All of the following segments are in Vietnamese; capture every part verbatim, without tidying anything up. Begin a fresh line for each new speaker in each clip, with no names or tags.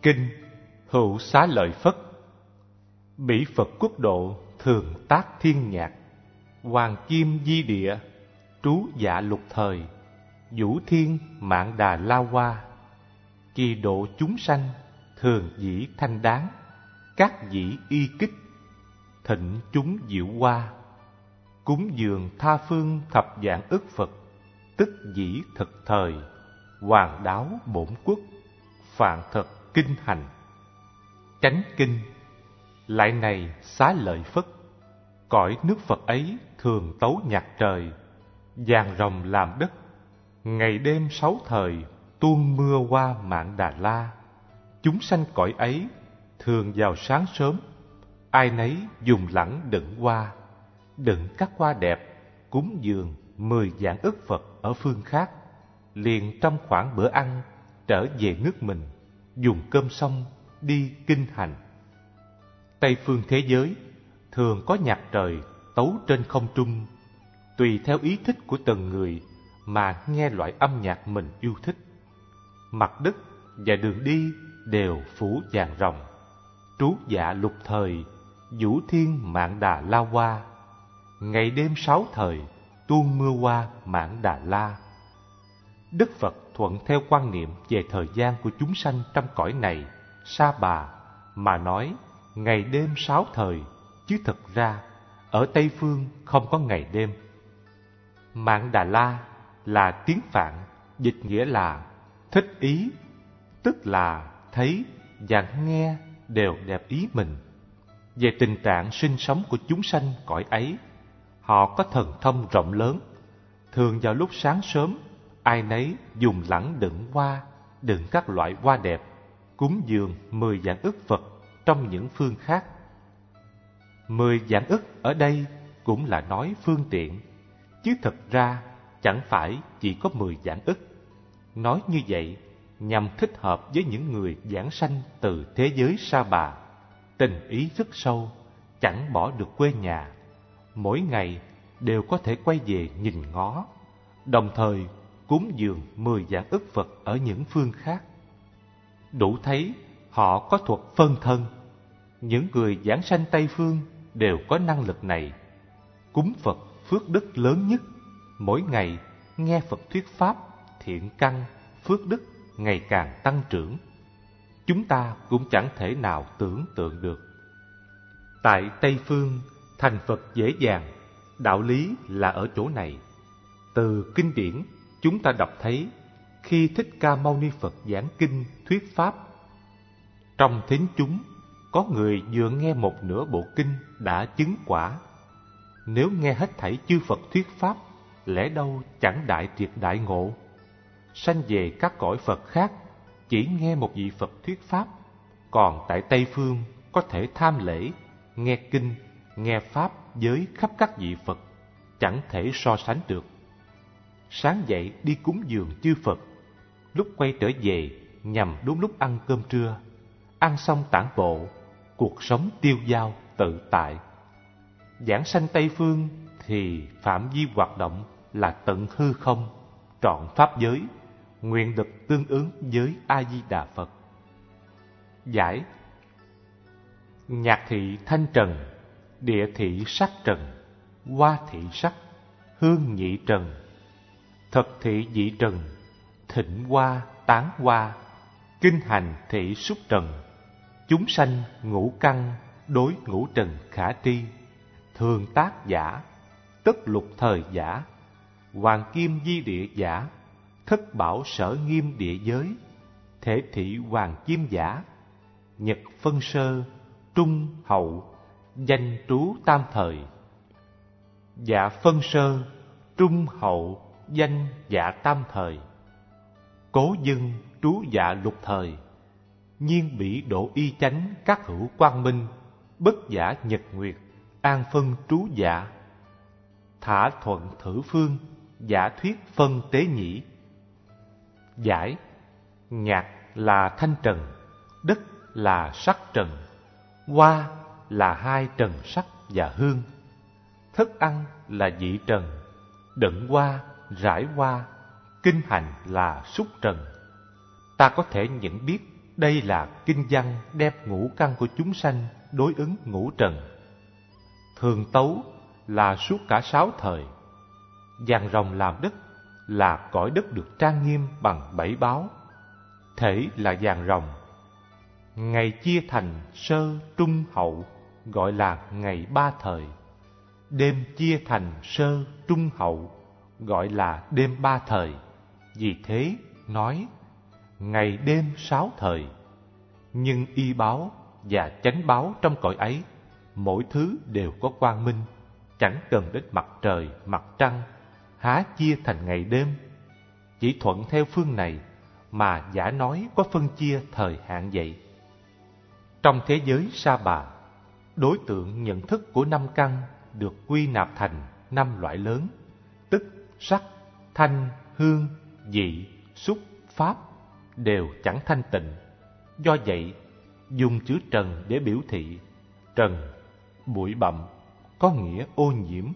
Kinh Hữu Xá Lợi Phất. Bỉ Phật Quốc Độ thường tác thiên nhạc, Hoàng Kim Di Địa trú dạ lục thời, Vũ Thiên Mạn Đà La Hoa. Kỳ độ chúng sanh thường dĩ thanh đáng, các dĩ y kích, thịnh chúng diệu hoa. Cúng dường tha phương thập vạn ức Phật, tức dĩ thực thời, hoàng đáo bổn quốc, phạn thật kinh hành. Chánh kinh. Lại này Xá Lợi Phất, cõi nước Phật ấy thường tấu nhạc trời, vàng rồng làm đất, ngày đêm sáu thời tuôn mưa hoa Mạn Đà La. Chúng sanh cõi ấy thường vào sáng sớm, ai nấy dùng lẳng đựng hoa, đựng các hoa đẹp, cúng dường mười vạn ức Phật ở phương khác, liền trong khoảng bữa ăn trở về nước mình, dùng cơm xong đi kinh hành. Tây phương thế giới thường có nhạc trời tấu trên không trung, tùy theo ý thích của từng người mà nghe loại âm nhạc mình yêu thích. Mặt đất và đường đi đều phủ vàng rồng, trú dạ lục thời, Vũ Thiên Mạn Đà La Hoa. Ngày đêm sáu thời tuôn mưa hoa Mạn Đà La. Đức Phật thuận theo quan niệm về thời gian của chúng sanh trong cõi này sa bà mà nói ngày đêm sáu thời, chứ thực ra ở Tây phương không có ngày đêm. Mạn Đà La là tiếng Phạn, dịch nghĩa là thích ý, tức là thấy và nghe đều đẹp ý mình. Về tình trạng sinh sống của chúng sanh cõi ấy, họ có thần thông rộng lớn. Thường vào lúc sáng sớm, ai nấy dùng lẳng đựng hoa, đựng các loại hoa đẹp, cúng dường mười vạn ức Phật trong những phương khác. Mười vạn ức ở đây cũng là nói phương tiện, chứ thực ra chẳng phải chỉ có mười vạn ức. Nói như vậy nhằm thích hợp với những người giảng sanh từ thế giới sa bà, tình ý rất sâu, chẳng bỏ được quê nhà, mỗi ngày đều có thể quay về nhìn ngó, đồng thời cúng dường mười vạn ức Phật ở những phương khác. Đủ thấy họ có thuật phân thân. Những người giảng sanh Tây phương đều có năng lực này. Cúng Phật phước đức lớn nhất, mỗi ngày nghe Phật thuyết pháp, thiện căn, phước đức ngày càng tăng trưởng. Chúng ta cũng chẳng thể nào tưởng tượng được. Tại Tây phương thành Phật dễ dàng, đạo lý là ở chỗ này. Từ kinh điển chúng ta đọc thấy, khi Thích Ca Mâu Ni Phật giảng kinh thuyết pháp, trong thính chúng có người vừa nghe một nửa bộ kinh đã chứng quả. Nếu nghe hết thảy chư Phật thuyết pháp, lẽ đâu chẳng đại triệt đại ngộ. Sanh về các cõi Phật khác chỉ nghe một vị Phật thuyết pháp, còn tại Tây phương có thể tham lễ, nghe kinh, nghe pháp với khắp các vị Phật, chẳng thể so sánh được. Sáng dậy đi cúng dường chư Phật, lúc quay trở về nhằm đúng lúc ăn cơm trưa, ăn xong tản bộ, cuộc sống tiêu dao tự tại. Giảng sanh Tây phương thì phạm vi hoạt động là tận hư không, trọn pháp giới, nguyện lực tương ứng với A Di Đà Phật. Giải. Nhạc thị thanh trần, địa thị sắc trần, hoa thị sắc, hương nhị trần, thực thị dị trần, thịnh hoa tán hoa, kinh hành thị xúc trần. Chúng sanh ngũ căn đối ngũ trần khả tri, thường tác giả, tất lục thời giả, hoàng kim di địa giả, thất bảo sở nghiêm địa giới, thể thị hoàng kim giả, nhật phân sơ, trung hậu, danh trú tam thời. Dạ phân sơ, trung hậu, danh dạ tam thời. Cố dân trú dạ lục thời, nhiên bỉ độ y chánh các hữu quang minh, bất giả nhật nguyệt, an phân trú dạ. Thả thuận thử phương, giả thuyết phân tế nhĩ. Giải. Nhạc là thanh trần, đất là sắc trần, hoa là hai trần sắc và hương, thức ăn là dị trần, đựng hoa, rải hoa, kinh hành là xúc trần. Ta có thể nhận biết Đây là kinh văn đem ngũ căn của chúng sanh đối ứng ngũ trần. Thường tấu là suốt cả sáu thời. Vàng rồng làm đất là cõi đất được trang nghiêm bằng bảy báo. Thể là vàng rồng. Ngày chia thành sơ, trung, hậu, gọi là ngày ba thời. Đêm chia thành sơ, trung, hậu, gọi là đêm ba thời. Vì thế nói ngày đêm sáu thời. Nhưng y báo và chánh báo trong cõi ấy, mỗi thứ đều có quang minh, chẳng cần đến mặt trời, mặt trăng, há chia thành ngày đêm. Chỉ thuận theo phương này mà giả nói có phân chia thời hạn vậy. Trong thế giới Sa Bà, đối tượng nhận thức của năm căn được quy nạp thành năm loại lớn, tức sắc, thanh, hương, vị, xúc, pháp đều chẳng thanh tịnh. Do vậy, dùng chữ trần để biểu thị. Trần, bụi bặm, có nghĩa ô nhiễm.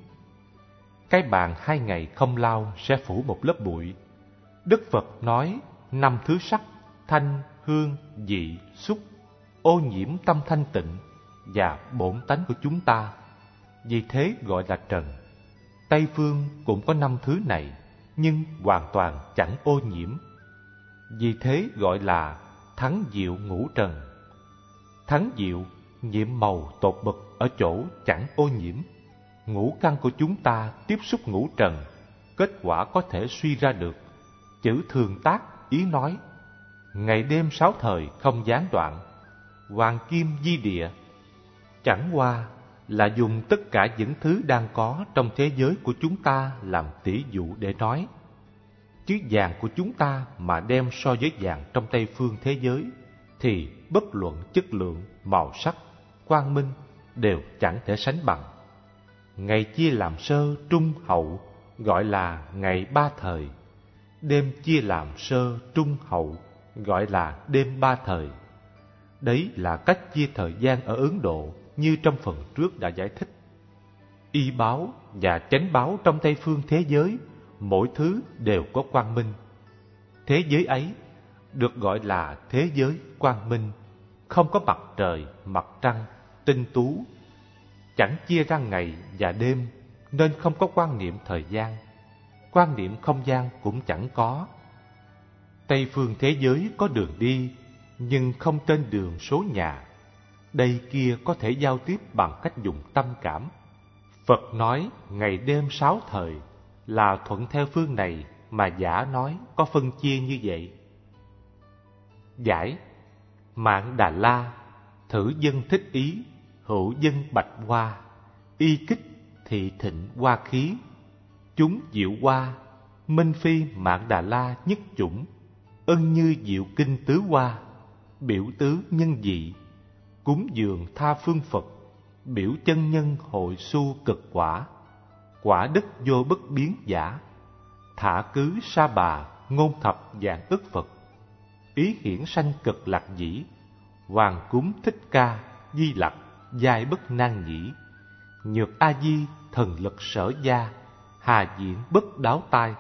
Cái bàn hai ngày không lau sẽ phủ một lớp bụi. Đức Phật nói năm thứ sắc, thanh, hương, vị, xúc ô nhiễm tâm thanh tịnh và bổn tánh của chúng ta, vì thế gọi là trần. Tây phương cũng có năm thứ này, nhưng hoàn toàn chẳng ô nhiễm, vì thế gọi là thắng diệu ngũ trần. Thắng diệu nhiệm màu tột bực ở chỗ chẳng ô nhiễm. Ngũ căn của chúng ta tiếp xúc ngũ trần, kết quả có thể suy ra được. Chữ thường tác ý nói ngày đêm sáu thời không gián đoạn, hoàng kim di địa. Chẳng qua là dùng tất cả những thứ đang có trong thế giới của chúng ta làm tỷ dụ để nói. Chứ vàng của chúng ta mà đem so với vàng trong Tây phương thế giới, thì bất luận chất lượng, màu sắc, quang minh đều chẳng thể sánh bằng. Ngày chia làm sơ, trung, hậu, gọi là ngày ba thời. Đêm chia làm sơ, trung, hậu, gọi là đêm ba thời. Đấy là cách chia thời gian ở Ấn Độ như trong phần trước đã giải thích. Y báo và chánh báo trong Tây phương thế giới, mỗi thứ đều có quang minh. Thế giới ấy được gọi là thế giới quang minh, không có mặt trời, mặt trăng, tinh tú, chẳng chia ra ngày và đêm, nên không có quan niệm thời gian. Quan niệm không gian cũng chẳng có. Tây phương thế giới có đường đi, nhưng không tên đường số nhà. Đây kia có thể giao tiếp bằng cách dùng tâm cảm. Phật nói ngày đêm sáu thời là thuận theo phương này mà giả nói có phân chia như vậy. Giải: Mạng Đà La, thử dân thích ý, hữu dân bạch hoa, y kích thị thịnh hoa khí, chúng diệu hoa, minh phi Mạng Đà La nhất chủng, ân như diệu kinh tứ hoa, biểu tứ nhân dị, cúng dường tha phương Phật, biểu chân nhân hội su cực quả, quả đức vô bất biến giả, thả cứ Sa Bà ngôn thập vạn ức Phật, ý hiển sanh cực lạc dĩ, hoàng cúng thích ca di lặc giai bất nan nhĩ, nhược a di thần lực sở gia, hà diễn bất đáo tai.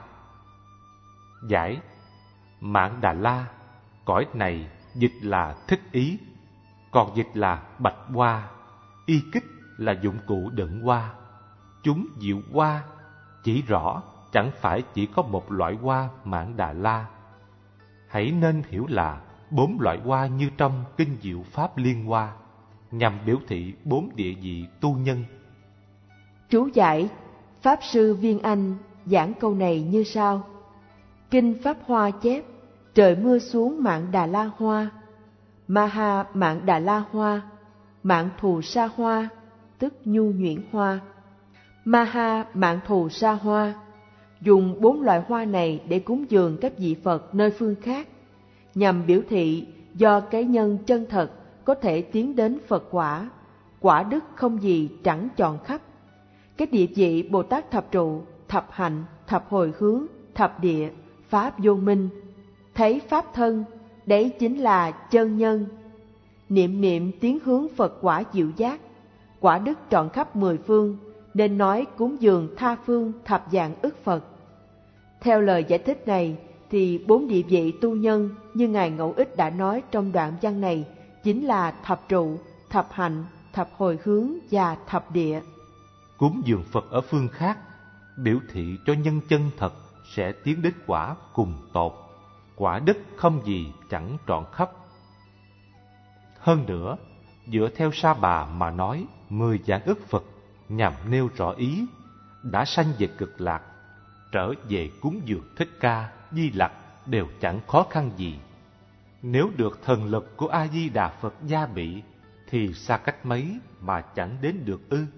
Giải: Mạng Đà La, cõi này dịch là thích ý, còn dịch là bạch hoa, y kích là dụng cụ đựng hoa, chúng diệu hoa chỉ rõ chẳng phải chỉ có một loại hoa Mạng Đà La. Hãy nên hiểu là bốn loại hoa như trong kinh Diệu Pháp Liên Hoa, nhằm biểu thị bốn địa vị tu nhân.
Chú giải: Pháp sư Viên Anh giảng câu này như sau. Kinh Pháp Hoa chép: trời mưa xuống Mạng Đà La hoa, Maha Mạng Đà La hoa, Mạng Thù Sa hoa, tức nhu nhuyễn hoa. Maha Mạng Thù Sa hoa dùng bốn loại hoa này để cúng dường các vị Phật nơi phương khác, nhằm biểu thị do cái nhân chân thật có thể tiến đến Phật quả, quả đức không gì chẳng chọn khắp. Các địa vị Bồ Tát thập trụ, thập hạnh, thập hồi hướng, thập địa, pháp vô minh, thấy pháp thân, đấy chính là chân nhân. Niệm niệm tiến hướng Phật quả diệu giác, quả đức trọn khắp mười phương, nên nói cúng dường tha phương thập vạn ức Phật. Theo lời giải thích này, thì bốn địa vị tu nhân như Ngài Ngẫu Ích đã nói trong đoạn văn này chính là thập trụ, thập hạnh, thập hồi hướng và thập địa.
Cúng dường Phật ở phương khác biểu thị cho nhân chân thật sẽ tiến đến quả cùng tột, quả đức không gì chẳng trọn khắp. Hơn nữa, dựa theo Sa Bà mà nói mười vạn ức Phật nhằm nêu rõ ý đã sanh về Cực Lạc, trở về cúng dường Thích Ca, Di Lặc đều chẳng khó khăn gì. Nếu được thần lực của A Di Đà Phật gia bị thì xa cách mấy mà chẳng đến được ư?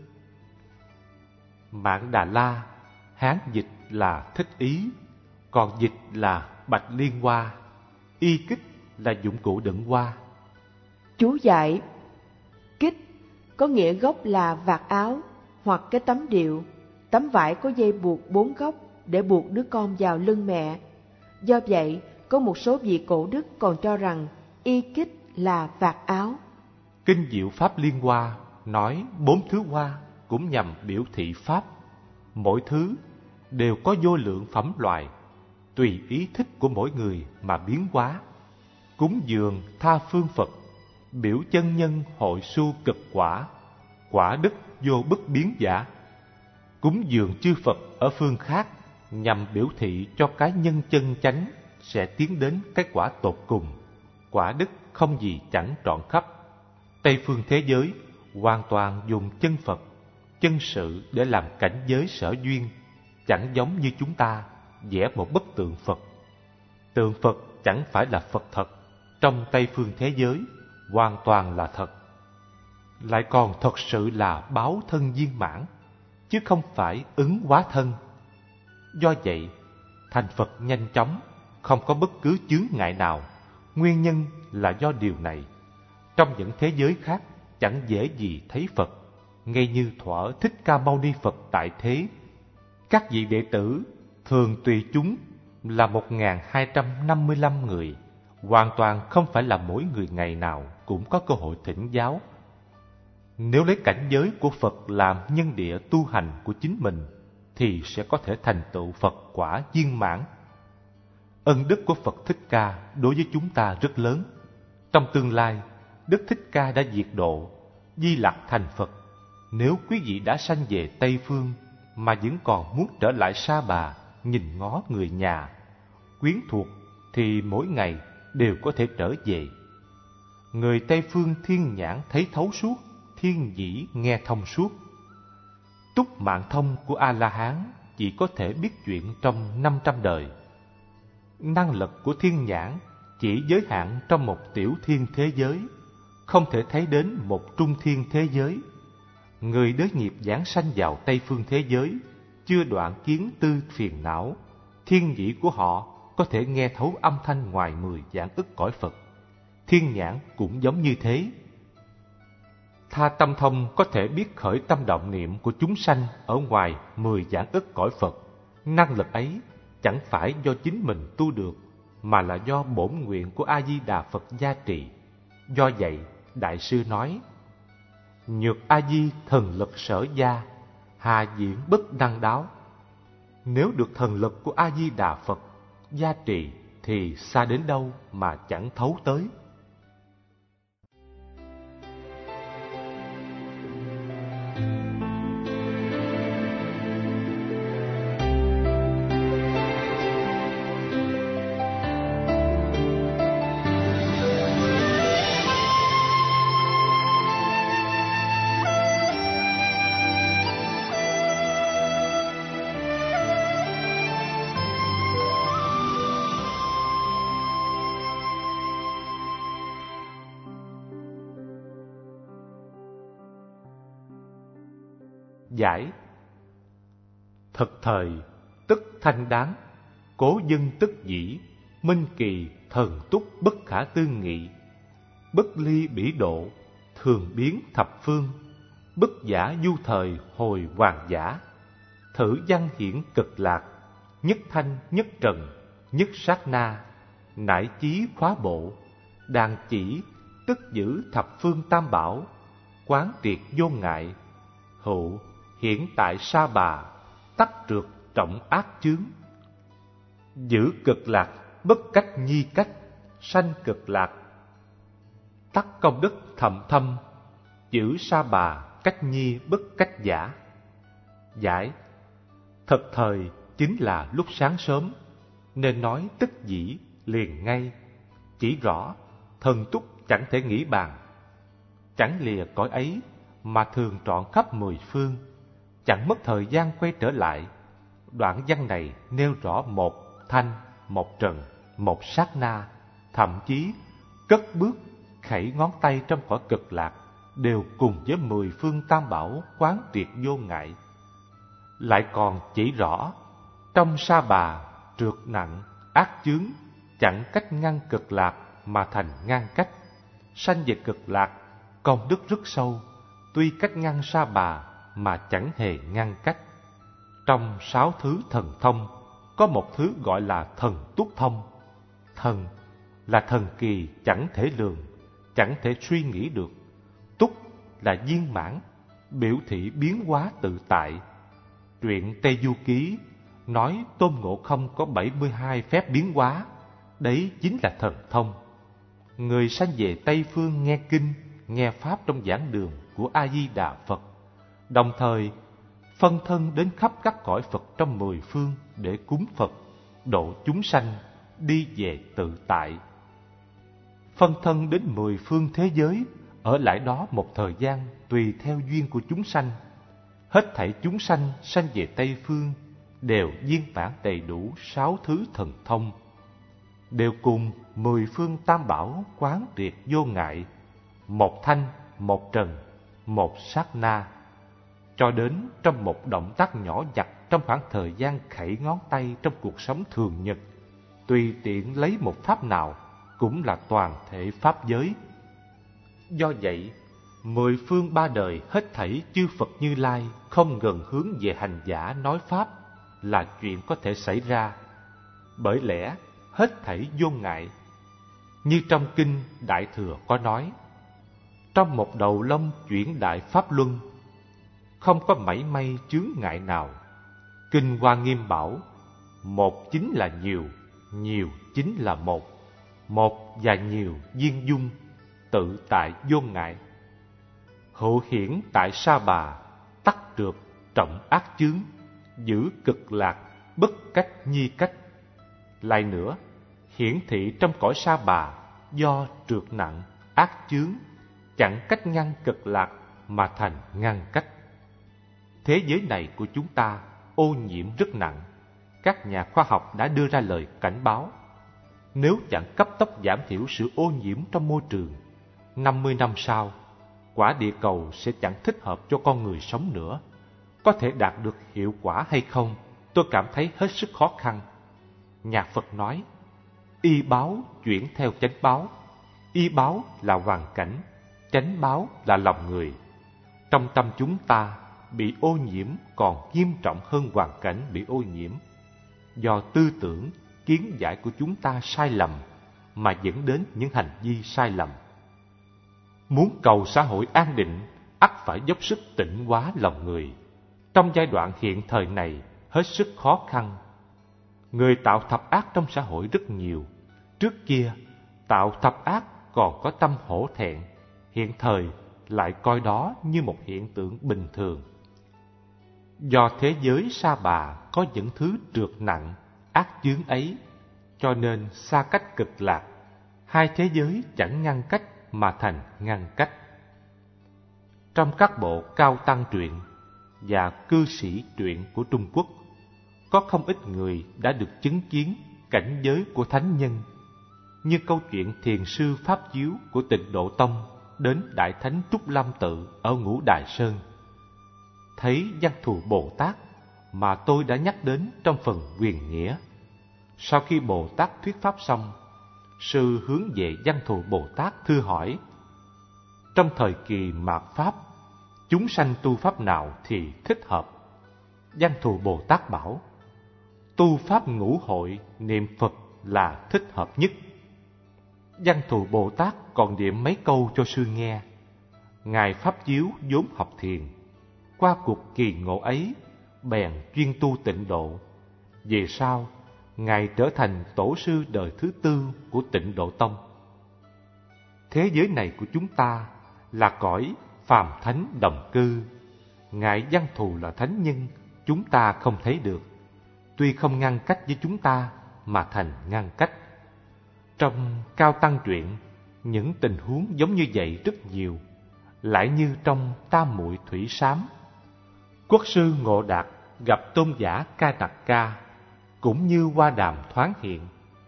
Mạn Đà La, Hán dịch là Thích Ý, còn dịch là Bạch Liên Hoa, y kích là dụng cụ đựng hoa.
Chú giải: kích có nghĩa gốc là vạt áo hoặc cái tấm điệu, tấm vải có dây buộc bốn góc để buộc đứa con vào lưng mẹ. Do vậy, có một số vị cổ đức còn cho rằng y kích là vạt áo.
Kinh Diệu Pháp Liên Hoa nói bốn thứ hoa cũng nhằm biểu thị Pháp. Mỗi thứ đều có vô lượng phẩm loại, tùy ý thích của mỗi người mà biến hóa. Cúng dường tha phương Phật, biểu chân nhân hội su cực quả, quả đức vô bất biến giả. Cúng dường chư Phật ở phương khác nhằm biểu thị cho cái nhân chân chánh sẽ tiến đến cái quả tột cùng, quả đức không gì chẳng trọn khắp. Tây phương thế giới hoàn toàn dùng chân Phật, chân sự để làm cảnh giới sở duyên, chẳng giống như chúng ta vẽ một bức tượng Phật. Tượng Phật chẳng phải là Phật thật, trong Tây phương thế giới hoàn toàn là thật, lại còn thật sự là báo thân viên mãn, chứ không phải ứng hóa thân. Do vậy, thành Phật nhanh chóng, không có bất cứ chướng ngại nào. Nguyên nhân là do điều này. Trong những thế giới khác chẳng dễ gì thấy Phật, ngay như thuở Thích Ca Mâu Ni Phật tại thế. Các vị đệ tử thường tùy chúng là một nghìn hai trăm năm mươi lăm người, hoàn toàn không phải là mỗi người ngày nào cũng có cơ hội thỉnh giáo. Nếu lấy cảnh giới của Phật làm nhân địa tu hành của chính mình, thì sẽ có thể thành tựu Phật quả viên mãn. Ân đức của Phật Thích Ca đối với chúng ta rất lớn. Trong tương lai, Đức Thích Ca đã diệt độ, Di Lặc thành Phật. Nếu quý vị đã sanh về Tây Phương mà vẫn còn muốn trở lại Sa Bà nhìn ngó người nhà, quyến thuộc, thì mỗi ngày đều có thể trở về. Người Tây Phương thiên nhãn thấy thấu suốt, thiên nhĩ nghe thông suốt. Túc mạng thông của A-la-hán chỉ có thể biết chuyện trong năm trăm đời. Năng lực của thiên nhãn chỉ giới hạn trong một tiểu thiên thế giới, không thể thấy đến một trung thiên thế giới. Người đới nghiệp giáng sanh vào Tây phương thế giới, chưa đoạn kiến tư phiền não, thiên nhĩ của họ có thể nghe thấu âm thanh ngoài mười vạn ức cõi Phật. Thiên nhãn cũng giống như thế. Tha tâm thông có thể biết khởi tâm động niệm của chúng sanh ở ngoài mười vạn ức cõi Phật. Năng lực ấy chẳng phải do chính mình tu được, mà là do bổn nguyện của A Di Đà Phật gia trì. Do vậy, Đại sư nói: nhược A Di thần lực sở gia, hà diễn bất đăng đáo. Nếu được thần lực của A Di Đà Phật gia trì thì xa đến đâu mà chẳng thấu tới. Giải: thực thời tức thanh đáng, cố dân tức dĩ, minh kỳ thần túc bất khả tư nghị. Bất ly bỉ độ, thường biến thập phương, bất giả du thời hồi hoàng giả. Thử văn hiển cực lạc, nhất thanh nhất trần, nhất sát na. Nải chí khóa bộ, đàn chỉ tức giữ thập phương tam bảo. Quán triệt vô ngại, hữu hiển tại Sa Bà, tắc trượt trọng ác chướng. Giữ cực lạc bất cách nhi cách, sanh cực lạc. Tắc công đức thậm thâm, giữ sa bà cách nhi bất cách giả. Giải: thật thời chính là lúc sáng sớm, nên nói tức dĩ liền ngay. Chỉ rõ thần túc chẳng thể nghĩ bàn, chẳng lìa cõi ấy mà thường trọn khắp mười phương, chẳng mất thời gian quay trở lại. Đoạn văn này nêu rõ một thanh, một trần, một sát na, thậm chí cất bước khẩy ngón tay trong cõi cực lạc đều cùng với mười phương tam bảo quán triệt vô ngại. Lại còn chỉ rõ trong sa bà trượt nặng ác chướng, chẳng cách ngăn cực lạc mà thành ngăn cách. Sanh về cực lạc công đức rất sâu, tuy cách ngăn sa bà mà chẳng hề ngăn cách. Trong sáu thứ thần thông có một thứ gọi là thần túc thông. Thần là thần kỳ chẳng thể lường, chẳng thể suy nghĩ được. Túc là viên mãn, biểu thị biến hóa tự tại. Truyện Tây Du Ký nói Tôn Ngộ Không có bảy mươi hai phép biến hóa, đấy chính là thần thông. Người sanh về Tây Phương nghe kinh, nghe pháp trong giảng đường của A Di Đà Phật, đồng thời phân thân đến khắp các cõi Phật trong mười phương để cúng Phật, độ chúng sanh, đi về tự tại. Phân thân đến mười phương thế giới, ở lại đó một thời gian tùy theo duyên của chúng sanh. Hết thảy chúng sanh sanh về Tây Phương đều viên mãn đầy đủ sáu thứ thần thông, đều cùng mười phương tam bảo quán triệt vô ngại, một thanh, một trần, một sát na. Cho đến trong một động tác nhỏ nhặt trong khoảng thời gian khẩy ngón tay trong cuộc sống thường nhật, tùy tiện lấy một pháp nào cũng là toàn thể pháp giới. Do vậy, mười phương ba đời hết thảy chư Phật Như Lai không ngừng hướng về hành giả nói pháp là chuyện có thể xảy ra. Bởi lẽ hết thảy vô ngại. Như trong kinh Đại Thừa có nói, trong một đầu lông chuyển đại pháp luân, không có mảy may chướng ngại nào. Kinh Hoa Nghiêm bảo, một chính là nhiều, nhiều chính là một, một và nhiều viên dung, tự tại vô ngại. Hữu hiển tại sa bà, tắc trượt trọng ác chướng, giữ cực lạc bất cách nhi cách. Lại nữa, hiển thị trong cõi sa bà do trượt nặng ác chướng, chẳng cách ngăn cực lạc mà thành ngăn cách. Thế giới này của chúng ta ô nhiễm rất nặng. Các nhà khoa học đã đưa ra lời cảnh báo, nếu chẳng cấp tốc giảm thiểu sự ô nhiễm trong môi trường, năm mươi năm sau, quả địa cầu sẽ chẳng thích hợp cho con người sống nữa. Có thể đạt được hiệu quả hay không, tôi cảm thấy hết sức khó khăn. Nhà Phật nói, y báo chuyển theo chánh báo. Y báo là hoàn cảnh, chánh báo là lòng người. Trong tâm chúng ta bị ô nhiễm còn nghiêm trọng hơn hoàn cảnh bị ô nhiễm. Do tư tưởng, kiến giải của chúng ta sai lầm mà dẫn đến những hành vi sai lầm. Muốn cầu xã hội an định, ắt phải dốc sức tịnh hóa lòng người. Trong giai đoạn hiện thời này hết sức khó khăn. Người tạo thập ác trong xã hội rất nhiều. Trước kia, tạo thập ác còn có tâm hổ thẹn, hiện thời lại coi đó như một hiện tượng bình thường. Do thế giới sa bà có những thứ trượt nặng, ác chướng ấy, cho nên xa cách cực lạc, hai thế giới chẳng ngăn cách mà thành ngăn cách. Trong các bộ cao tăng truyện và cư sĩ truyện của Trung Quốc, có không ít người đã được chứng kiến cảnh giới của thánh nhân, như câu chuyện thiền sư Pháp Chiếu của Tịnh Độ Tông đến Đại Thánh Trúc Lâm Tự ở Ngũ Đài Sơn. Thấy Văn Thù Bồ Tát mà tôi đã nhắc đến trong phần Quyền Nghĩa. Sau khi Bồ Tát thuyết pháp xong, sư hướng về Văn Thù Bồ Tát thưa hỏi, trong thời kỳ mạt Pháp, chúng sanh tu pháp nào thì thích hợp? Văn Thù Bồ Tát bảo, tu pháp ngũ hội niệm Phật là thích hợp nhất. Văn Thù Bồ Tát còn niệm mấy câu cho sư nghe. Ngài Pháp Chiếu vốn học thiền, qua cuộc kỳ ngộ ấy bèn chuyên tu tịnh độ. Về sau, Ngài trở thành tổ sư đời thứ tư của Tịnh Độ Tông. Thế giới này của chúng ta là cõi phàm thánh đồng cư. Ngài Văn Thù là thánh nhân chúng ta không thấy được, tuy không ngăn cách với chúng ta mà thành ngăn cách. Trong Cao Tăng truyện, những tình huống giống như vậy rất nhiều, lại như trong Tam Muội Thủy Sám. Quốc sư Ngộ Đạt gặp tôn giả Ca Nặc Ca, cũng như hoa đàm thoáng hiện.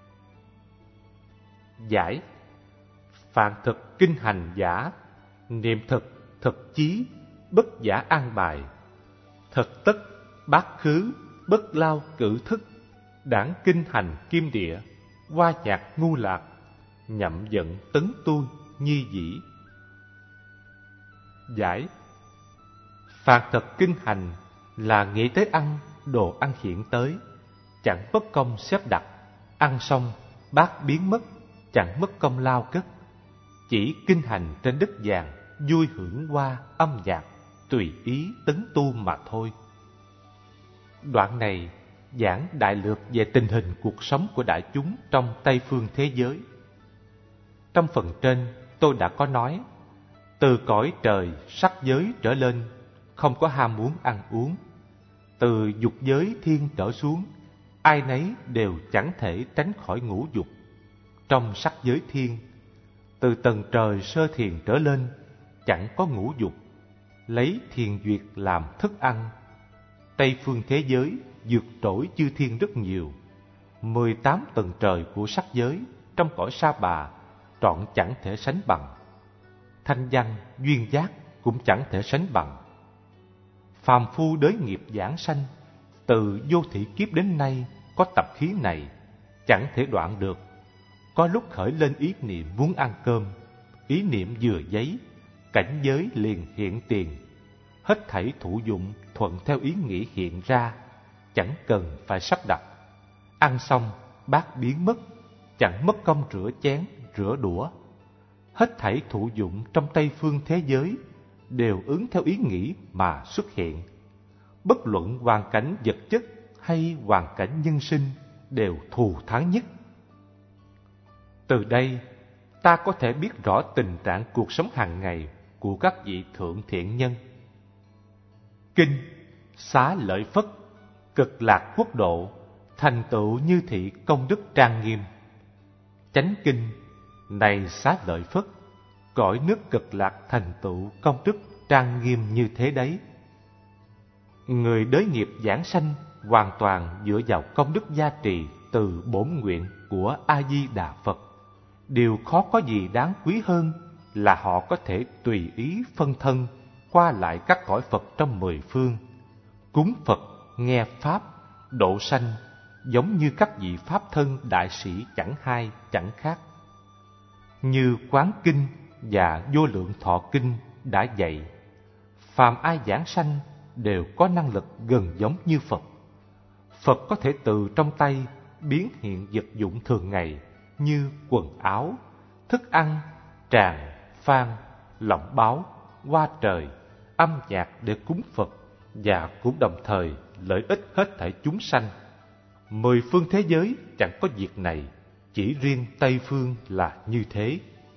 Giải: phạn thực kinh hành giả, niệm thực thực chí, bất giả an bài. Thực tất bát khứ, bất lao cử thức, đảng kinh hành kim địa, hoa nhạc ngu lạc, nhậm giận tấn tu nhi dĩ. Giải: phạn thực kinh hành là nghĩ tới ăn, đồ ăn hiện tới, chẳng mất công xếp đặt, ăn xong bát biến mất, chẳng mất công lao cất. Chỉ kinh hành trên đất vàng, vui hưởng hoa âm nhạc, tùy ý tấn tu mà thôi. Đoạn này giảng đại lược về tình hình cuộc sống của đại chúng trong Tây phương thế giới. Trong phần trên tôi đã có nói, từ cõi trời sắc giới trở lên không có ham muốn ăn uống, từ dục giới thiên trở xuống ai nấy đều chẳng thể tránh khỏi ngũ dục. Trong sắc giới thiên, từ tầng trời sơ thiền trở lên chẳng có ngũ dục, lấy thiền duyệt làm thức ăn. Tây phương thế giới vượt trội chư thiên rất nhiều. Mười tám tầng trời của sắc giới trong cõi Sa Bà trọn chẳng thể sánh bằng. Thanh văn, duyên giác cũng chẳng thể sánh bằng. Phàm phu đới nghiệp giảng sanh, từ vô thị kiếp đến nay có tập khí này, chẳng thể đoạn được. Có lúc khởi lên ý niệm muốn ăn cơm, ý niệm vừa giấy, cảnh giới liền hiện tiền. Hết thảy thụ dụng thuận theo ý nghĩ hiện ra, chẳng cần phải sắp đặt. Ăn xong bát biến mất, chẳng mất công rửa chén, rửa đũa. Hết thảy thụ dụng trong Tây phương thế giới đều ứng theo ý nghĩ mà xuất hiện. Bất luận hoàn cảnh vật chất hay hoàn cảnh nhân sinh đều thù thắng nhất. Từ đây ta có thể biết rõ tình trạng cuộc sống hàng ngày của các vị thượng thiện nhân. Kinh Xá Lợi Phất, Cực Lạc Quốc Độ, thành tựu như thị công đức trang nghiêm. Chánh kinh: này Xá Lợi Phất, cõi nước Cực Lạc thành tựu công đức trang nghiêm như thế đấy. Người đới nghiệp giảng sanh hoàn toàn dựa vào công đức gia trì từ bổn nguyện của A Di Đà Phật. Điều khó có gì đáng quý hơn là họ có thể tùy ý phân thân qua lại các cõi Phật trong mười phương, cúng Phật, nghe Pháp, độ sanh, giống như các vị Pháp thân đại sĩ chẳng hai chẳng khác. Như Quán Kinh và Vô Lượng Thọ Kinh đã dạy, phàm ai giảng sanh đều có năng lực gần giống như Phật. Phật có thể từ trong tay biến hiện vật dụng thường ngày như quần áo, thức ăn, tràng, phan, lọng báo, hoa trời, âm nhạc để cúng Phật, và cũng đồng thời lợi ích hết thảy chúng sanh. Mười phương thế giới chẳng có việc này, chỉ riêng Tây phương là như thế.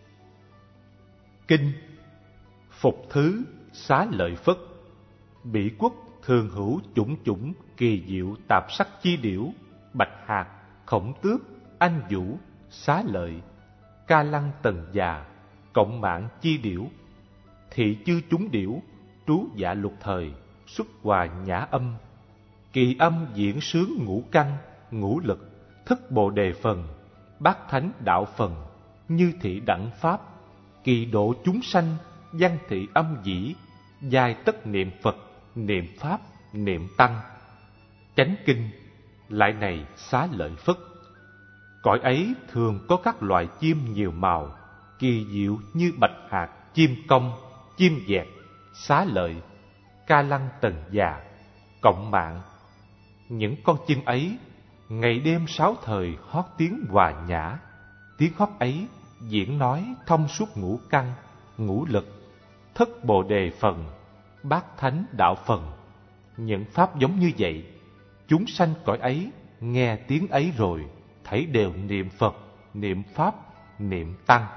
Kinh Phục Thứ Xá Lợi Phất, Bỉ quốc thường hữu chủng chủng kỳ diệu tạp sắc chi điểu, bạch hạt, khổng tước, anh vũ, xá lợi, ca lăng tần già, cộng mạng chi điểu, thị chư chúng điểu, trú dạ lục thời, xuất hòa nhã âm, kỳ âm diễn sướng ngũ căn, ngũ lực, thất bồ đề phần, bát thánh đạo phần, như thị đẳng pháp, kỳ độ chúng sanh, văn thị âm dĩ, giai tất niệm Phật, niệm Pháp, niệm Tăng. Chánh kinh: lại này Xá Lợi Phất, cõi ấy thường có các loài chim nhiều màu, kỳ diệu như bạch hạt, chim công, chim dẹt, xá lợi, ca lăng tần già, cộng mạng. Những con chim ấy ngày đêm sáu thời hót tiếng hòa nhã. Tiếng hót ấy diễn nói thông suốt ngũ căn, ngũ lực, thất bồ đề phần, bát thánh đạo phần. Những pháp giống như vậy, chúng sanh cõi ấy nghe tiếng ấy rồi, thấy đều niệm Phật, niệm Pháp, niệm Tăng.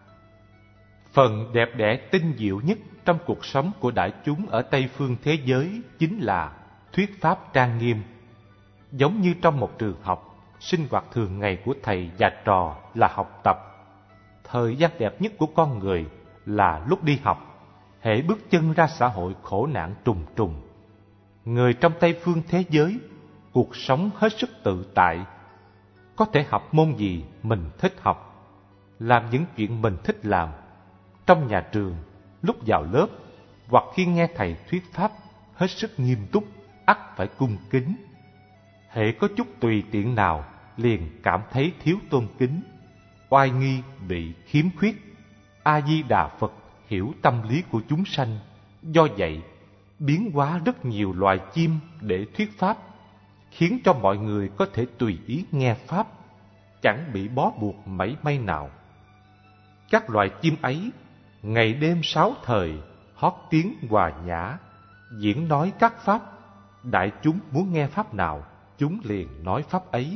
Phần đẹp đẽ tinh diệu nhất trong cuộc sống của đại chúng ở Tây phương thế giới chính là thuyết pháp trang nghiêm. Giống như trong một trường học, sinh hoạt thường ngày của thầy và trò là học tập. Thời gian đẹp nhất của con người là lúc đi học, hễ bước chân ra xã hội khổ nạn trùng trùng. Người trong Tây phương thế giới, cuộc sống hết sức tự tại, có thể học môn gì mình thích học, làm những chuyện mình thích làm. Trong nhà trường, lúc vào lớp, hoặc khi nghe thầy thuyết pháp, hết sức nghiêm túc, ắt phải cung kính. Hễ có chút tùy tiện nào, liền cảm thấy thiếu tôn kính, oai nghi bị khiếm khuyết. A Di Đà Phật hiểu tâm lý của chúng sanh, do vậy biến hóa rất nhiều loài chim để thuyết pháp, khiến cho mọi người có thể tùy ý nghe pháp, chẳng bị bó buộc mảy may nào. Các loài chim ấy ngày đêm sáu thời hót tiếng hòa nhã, diễn nói các pháp. Đại chúng muốn nghe pháp nào, chúng liền nói pháp ấy.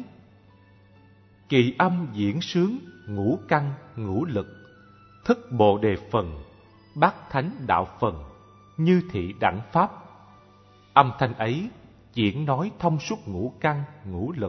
Kỳ âm diễn sướng, ngũ căn ngũ lực, thức bồ đề phần, bát thánh đạo phần, như thị đẳng pháp. Âm thanh ấy diễn nói thông suốt ngũ căn ngũ lực,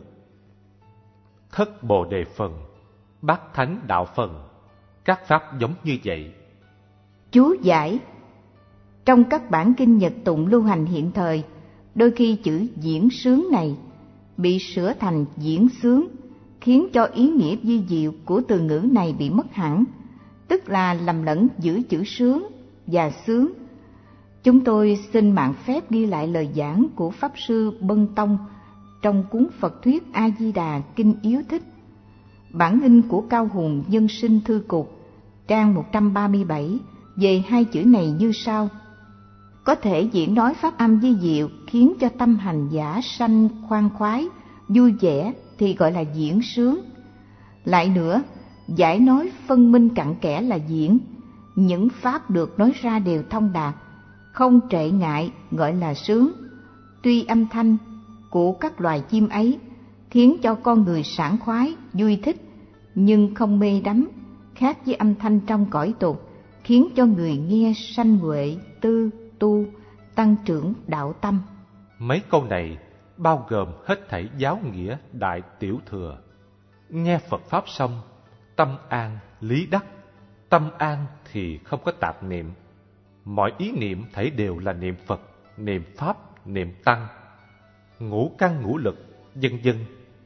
thất bồ đề phần, bát thánh đạo phần. Các pháp giống như vậy.
Chú giải: trong các bản kinh Nhật tụng lưu hành hiện thời, đôi khi chữ diễn sướng này bị sửa thành diễn sướng, khiến cho ý nghĩa vi diệu của từ ngữ này bị mất hẳn, tức là lầm lẫn giữa chữ sướng và sướng. Chúng tôi xin mạn phép ghi lại lời giảng của Pháp Sư Bân Tông trong cuốn Phật thuyết A Di Đà Kinh Yếu Thích. Bản in của Cao Hùng Nhân Sinh Thư Cục, trang một trăm ba mươi bảy, về hai chữ này như sau: có thể diễn nói pháp âm vi diệu khiến cho tâm hành giả sanh khoan khoái, vui vẻ thì gọi là diễn sướng. Lại nữa, giải nói phân minh cặn kẽ là diễn. Những pháp được nói ra đều thông đạt, không trệ ngại, gọi là sướng. Tuy âm thanh của các loài chim ấy khiến cho con người sảng khoái, vui thích, nhưng không mê đắm, khác với âm thanh trong cõi tục, khiến cho người nghe sanh huệ, tư, tu, tăng trưởng đạo tâm.
Mấy câu này bao gồm hết thảy giáo nghĩa Đại Tiểu Thừa. Nghe Phật Pháp xong, tâm an, lý đắc. Tâm an thì không có tạp niệm. Mọi ý niệm thảy đều là niệm Phật, niệm Pháp, niệm Tăng. Ngũ căn ngũ lực, vân vân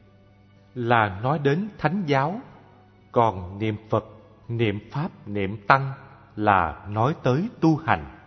là nói đến thánh giáo. Còn niệm Phật, niệm Pháp, niệm Tăng là nói tới tu hành.